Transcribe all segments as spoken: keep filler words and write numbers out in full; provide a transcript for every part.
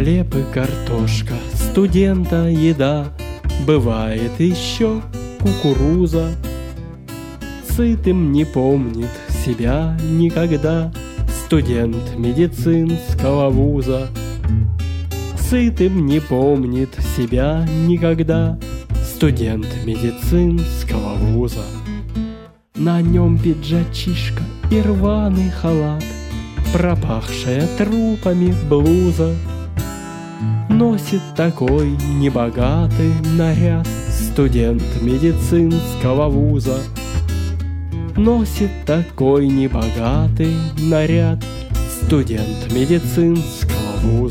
хлеб и картошка, студента еда, бывает еще кукуруза. Сытым не помнит себя никогда студент медицинского вуза. Сытым не помнит себя никогда студент медицинского вуза. На нем пиджачишка и рваный халат, пропахшая трупами блуза. Носит такой небогатый наряд студент медицинского вуза. Носит такой небогатый наряд студент медицинского вуза.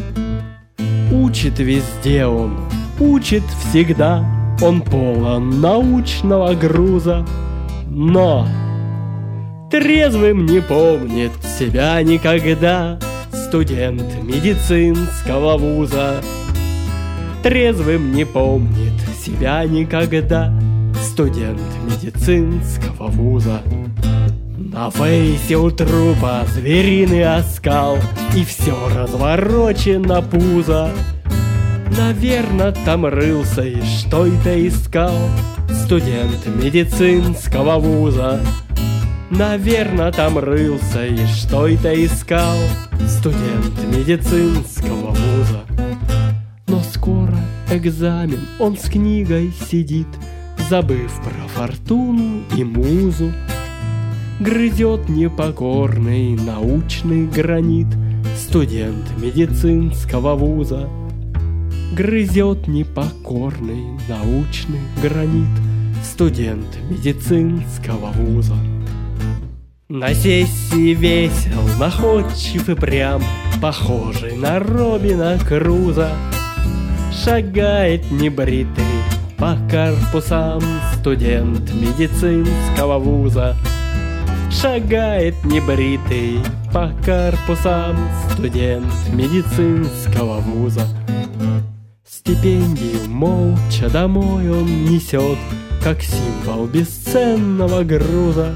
Учит везде он, учит всегда, он полон научного груза. Но трезвым не помнит себя никогда студент медицинского вуза. Трезвым не помнит себя никогда студент медицинского вуза. На фейсе у трупа звериный оскал, и все разворочено пузо. Наверно, там рылся и что-то искал студент медицинского вуза. Наверно, там рылся и что-то искал студент медицинского вуза. Но скоро экзамен, он с книгой сидит, забыв про фортуну и музу. Грызет непокорный научный гранит студент медицинского вуза. Грызет непокорный научный гранит студент медицинского вуза. На сессии весел, находчив и прям, похожий на Робина Круза. Шагает небритый по корпусам студент медицинского вуза. Шагает небритый по корпусам студент медицинского вуза. Стипендию молча домой он несет, как символ бесценного груза.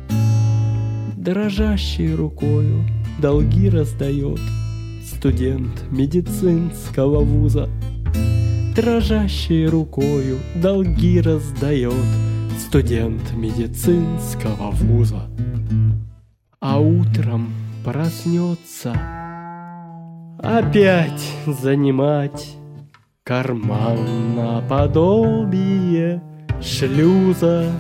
Дрожащей рукою долги раздает студент медицинского вуза. Дрожащей рукою долги раздает студент медицинского вуза. А утром проснется опять занимать карман наподобие шлюза.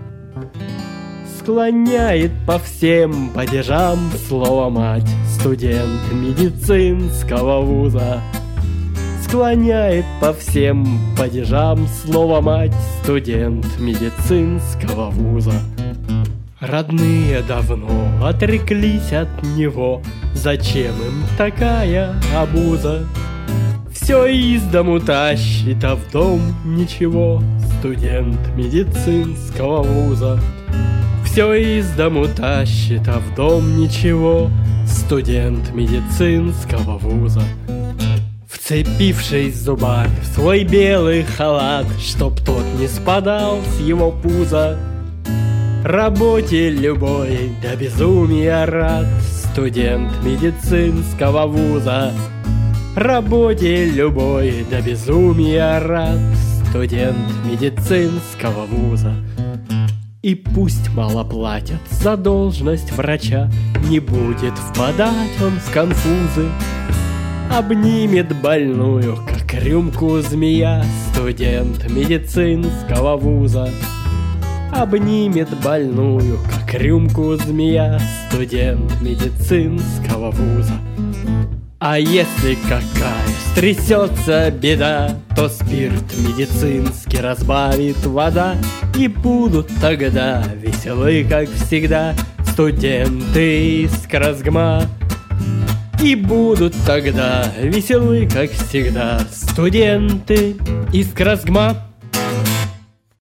Склоняет по всем падежам слово мать студент медицинского вуза. Склоняет по всем падежам слово мать студент медицинского вуза. Родные давно отреклись от него, зачем им такая обуза? Все из дому тащит, а в дом ничего студент медицинского вуза. Все из дому тащит, а в дом ничего студент медицинского вуза. Вцепившись зубами в свой белый халат, чтоб тот не спадал с его пуза, работе любой до безумия рад студент медицинского вуза. Работе любой до безумия рад студент медицинского вуза. И пусть мало платят за должность врача, не будет впадать он в конфузы. Обнимет больную, как рюмку змея, студент медицинского вуза. Обнимет больную, как рюмку змея, студент медицинского вуза. А если какая стрясется беда, то спирт медицинский разбавит вода, и будут тогда веселы, как всегда, студенты из Красгма. И будут тогда веселы, как всегда, студенты из Красгма.